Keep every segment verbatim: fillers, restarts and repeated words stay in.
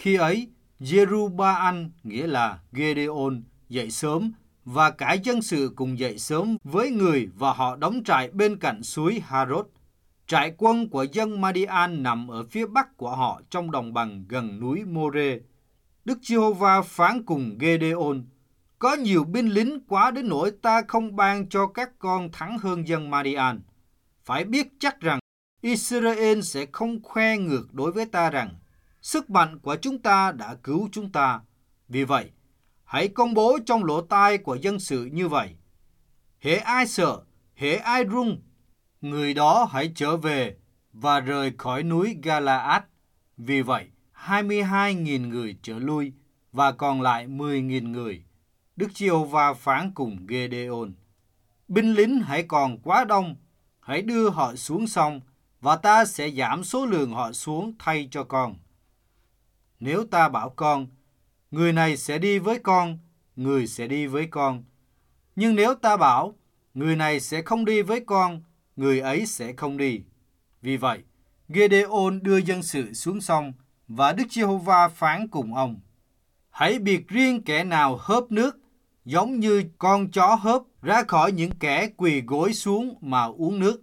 Khi ấy, Jeru-ba-an, nghĩa là Gê-đê-ôn, dậy sớm, và cả dân sự cùng dậy sớm với người, và họ đóng trại bên cạnh suối Harod. Trại quân của dân Madian nằm ở phía bắc của họ trong đồng bằng gần núi More. Đức Giê-hô-va phán cùng Gê-đê-ôn: có nhiều binh lính quá đến nỗi ta không ban cho các con thắng hơn dân Madian. Phải biết chắc rằng Israel sẽ không khoe ngược đối với ta rằng sức mạnh của chúng ta đã cứu chúng ta. Vì vậy, hãy công bố trong lỗ tai của dân sự như vậy: hễ ai sợ, hễ ai run, người đó hãy trở về và rời khỏi núi Gala-ad. Vì vậy, hai mươi hai nghìn người trở lui và còn lại mười nghìn người. Đức Giê-hô-va phán cùng Gê-đê-ôn: binh lính hãy còn quá đông, hãy đưa họ xuống sông, và ta sẽ giảm số lượng họ xuống thay cho con. Nếu ta bảo con, người này sẽ đi với con, người sẽ đi với con. Nhưng nếu ta bảo, người này sẽ không đi với con, người ấy sẽ không đi. Vì vậy, Gê-đê-ôn đưa dân sự xuống sông, và Đức Giê-hô-va phán cùng ông: hãy biệt riêng kẻ nào hớp nước, giống như con chó hớp, ra khỏi những kẻ quỳ gối xuống mà uống nước.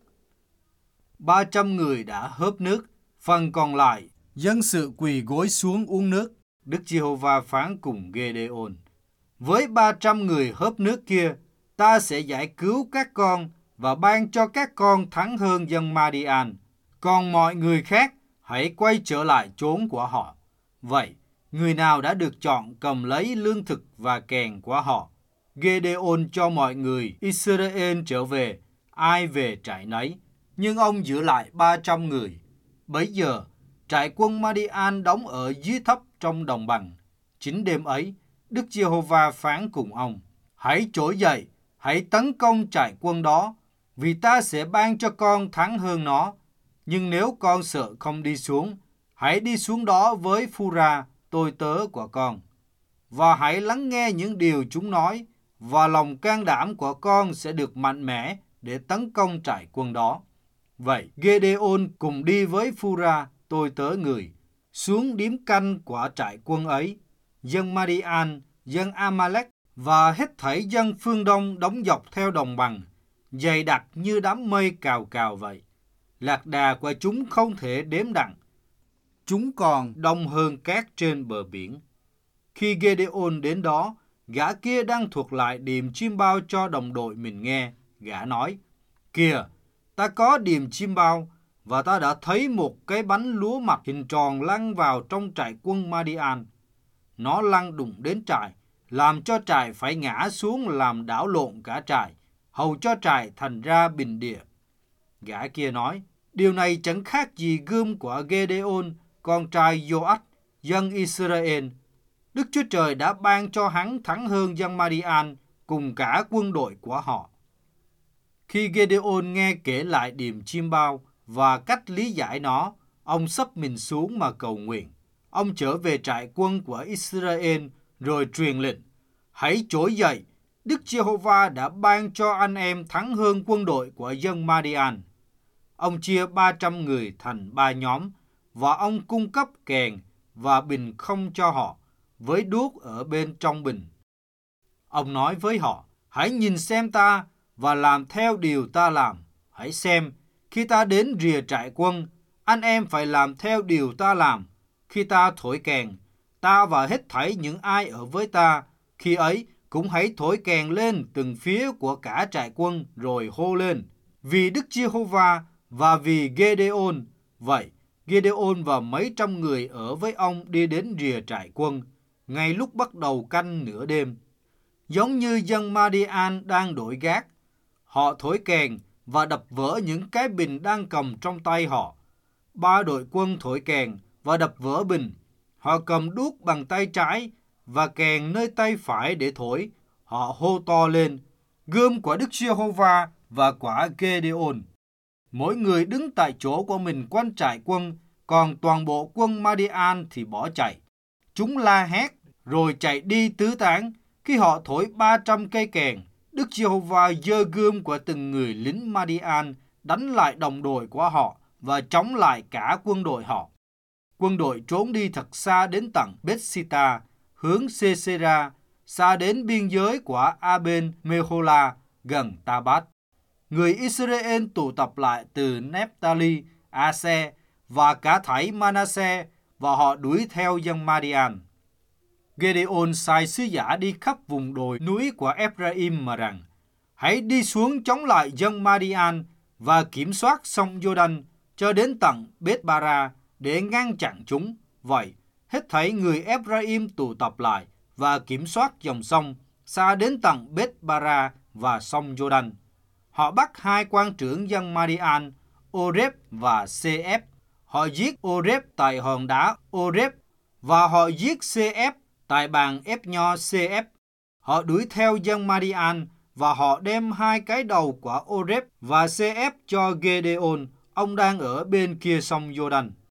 Ba trăm người đã hớp nước, phần còn lại, dân sự quỳ gối xuống uống nước. Đức Giê-hô-va phán cùng Gê-đê-ôn: với ba trăm người hớp nước kia, ta sẽ giải cứu các con và ban cho các con thắng hơn dân Madian. Còn mọi người khác, hãy quay trở lại chốn của họ. Vậy, người nào đã được chọn cầm lấy lương thực và kèn của họ? Gê-đê-ôn cho mọi người Israel trở về, ai về trại nấy, nhưng ông giữ lại ba trăm người. Bấy giờ, trại quân Madian đóng ở dưới thấp trong đồng bằng. Chính đêm ấy, Đức Giê-hô-va phán cùng ông: hãy trỗi dậy, hãy tấn công trại quân đó, vì ta sẽ ban cho con thắng hơn nó. Nhưng nếu con sợ không đi xuống, hãy đi xuống đó với Phu-ra, tôi tớ của con. Và hãy lắng nghe những điều chúng nói, và lòng can đảm của con sẽ được mạnh mẽ để tấn công trại quân đó. Vậy, Gê-đê-ôn cùng đi với Phu-ra, tôi tớ người, xuống điếm canh của trại quân ấy. Dân Madian, dân A-ma-lek và hết thảy dân phương Đông đóng dọc theo đồng bằng, dày đặc như đám mây cào cào vậy. Lạc đà của chúng không thể đếm đặng. Chúng còn đông hơn cát trên bờ biển. Khi Gê-đê-ôn đến đó, gã kia đang thuật lại điềm chim bao cho đồng đội mình nghe. Gã nói: kìa, ta có điềm chim bao, và ta đã thấy một cái bánh lúa mặt hình tròn lăn vào trong trại quân Madian. Nó lăn đụng đến trại, làm cho trại phải ngã xuống làm đảo lộn cả trại, hầu cho trại thành ra bình địa. Gã kia nói: điều này chẳng khác gì gươm của Gê-đê-ôn, con trai Giô-ách, dân Israel. Đức Chúa Trời đã ban cho hắn thắng hơn dân Madian cùng cả quân đội của họ. Khi Gê-đê-ôn nghe kể lại điềm chim bao và cách lý giải nó, ông xấp mình xuống mà cầu nguyện. Ông trở về trại quân của Israel rồi truyền lệnh: hãy trỗi dậy, Đức Giê-hô-va đã ban cho anh em thắng hơn quân đội của dân Madian. Ông chia ba trăm người thành ba nhóm, và ông cung cấp kèn và bình không cho họ, với đuốc ở bên trong bình. Ông nói với họ: hãy nhìn xem ta và làm theo điều ta làm. Hãy xem, khi ta đến rìa trại quân, anh em phải làm theo điều ta làm. Khi ta thổi kèn, ta và hết thảy những ai ở với ta, khi ấy cũng hãy thổi kèn lên từng phía của cả trại quân, rồi hô lên: vì Đức Giê-hô-va và vì Gê-đê-ôn. Vậy, Gê-đê-ôn và mấy trăm người ở với ông đi đến rìa trại quân, ngay lúc bắt đầu canh nửa đêm. Giống như dân Madian đang đổi gác, họ thổi kèn và đập vỡ những cái bình đang cầm trong tay họ. Ba đội quân thổi kèn và đập vỡ bình. Họ cầm đuốc bằng tay trái và kèn nơi tay phải để thổi. Họ hô to lên: gươm của Đức Giê-hô-va và quả Gê-đê-ôn. Mỗi người đứng tại chỗ của mình quanh trại quân, còn toàn bộ quân Madian thì bỏ chạy. Chúng la hét rồi chạy đi tứ tán. Khi họ thổi ba trăm cây kèn, Đức Giê-hô-va giơ gươm của từng người lính Madian đánh lại đồng đội của họ và chống lại cả quân đội họ. Quân đội trốn đi thật xa đến tận Bethsita, hướng Sisera, xa đến biên giới của Aben-mehola, gần Tabat. Người Israel tụ tập lại từ Nephtali, Ase và cả thảy Manasseh, và họ đuổi theo dân Madian. Gideon sai sứ giả đi khắp vùng đồi núi của Ephraim mà rằng: hãy đi xuống chống lại dân Madian và kiểm soát sông Jordan cho đến tận Beth-bara để ngăn chặn chúng. Vậy, hết thảy người Ephraim tụ tập lại và kiểm soát dòng sông xa đến tận Beth-bara và sông Jordan. Họ bắt hai quan trưởng dân Madian, Oreb và Sef. Họ giết Oreb tại hòn đá Oreb và họ giết Sef tại bàn ép nho Sef. Họ đuổi theo dân Madian và họ đem hai cái đầu của Oreb và Sef cho Gideon, ông đang ở bên kia sông Jordan.